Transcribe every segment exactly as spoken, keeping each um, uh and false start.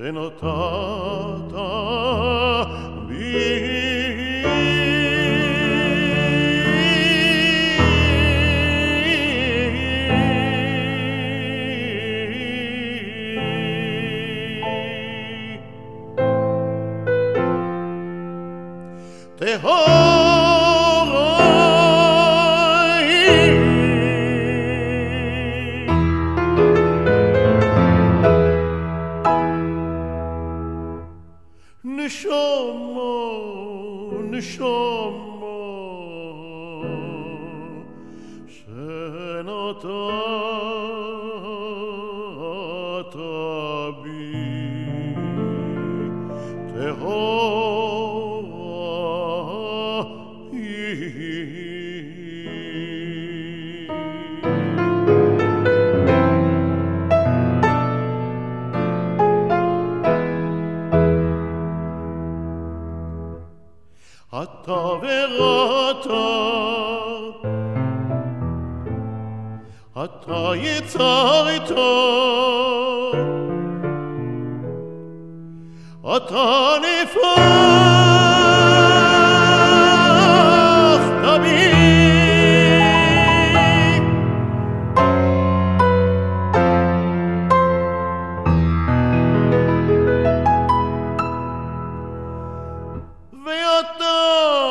שנותרת בי. נשמה, נשמה, שנותרת בי, אתה ואתה, אתה יצרת, אתה נפחת בי, ואתה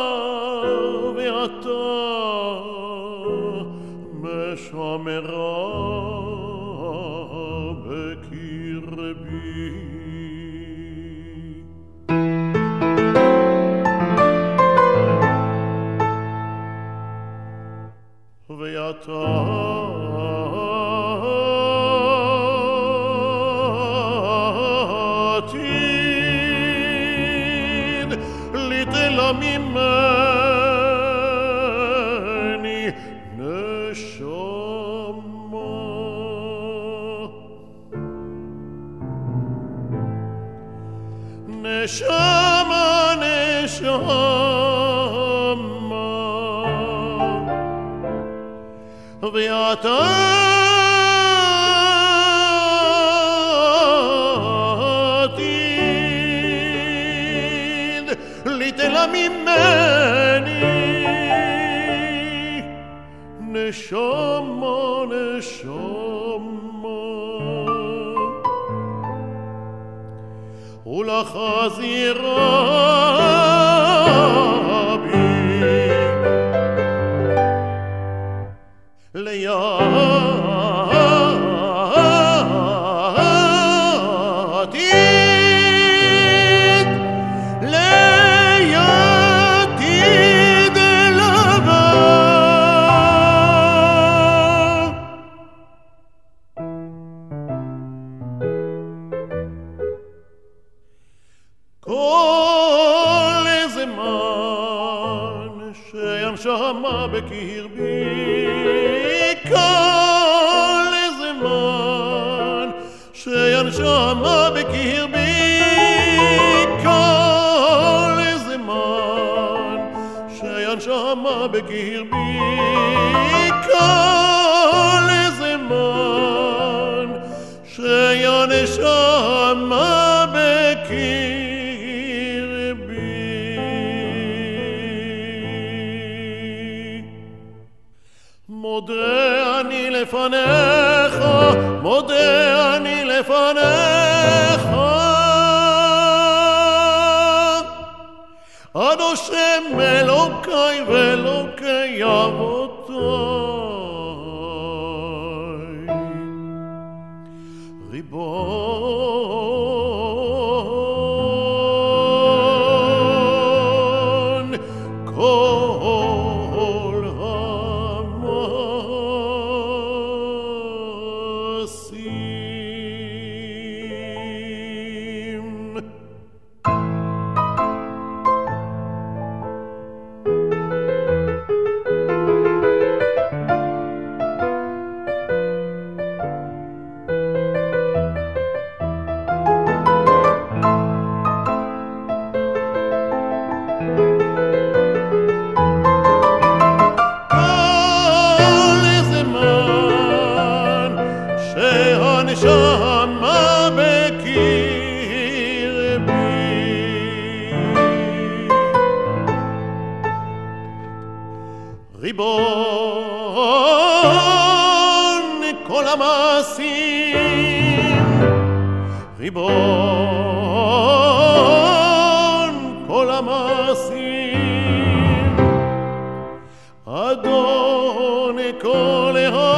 ואתה משמרה בקרבי. ואתה עתיד ליטלה ממני נשמה, נשמה, נשמה, ואתה עתיד ליטלה ממני נשמה, נשמה, ולחזירה בי ליתיד, ליתיד לבא. כל זמן שינשמה בקרבי, כל זמן שינשמה בקרבי, כל זמן שינשמה בקרבי, כל זמן שינשמה בקרבי. מודה אני לפניך, מודה אני לפניך, אדושם אלוקי ואלוקי אבותיי, ריבון כל המעשים. ריבון כל המעשים, ריבון כל המעשים, אדון כל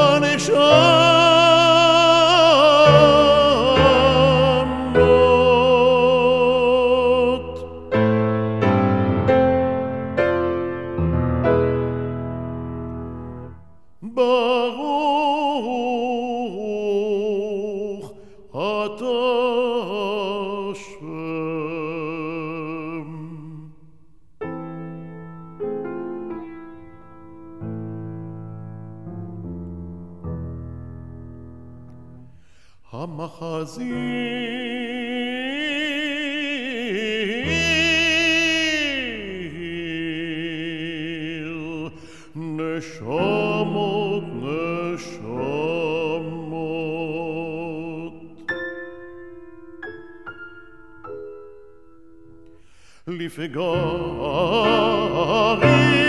הנשמות. ברוך אתה השם. המחזיר נשמות נשמות לפגרים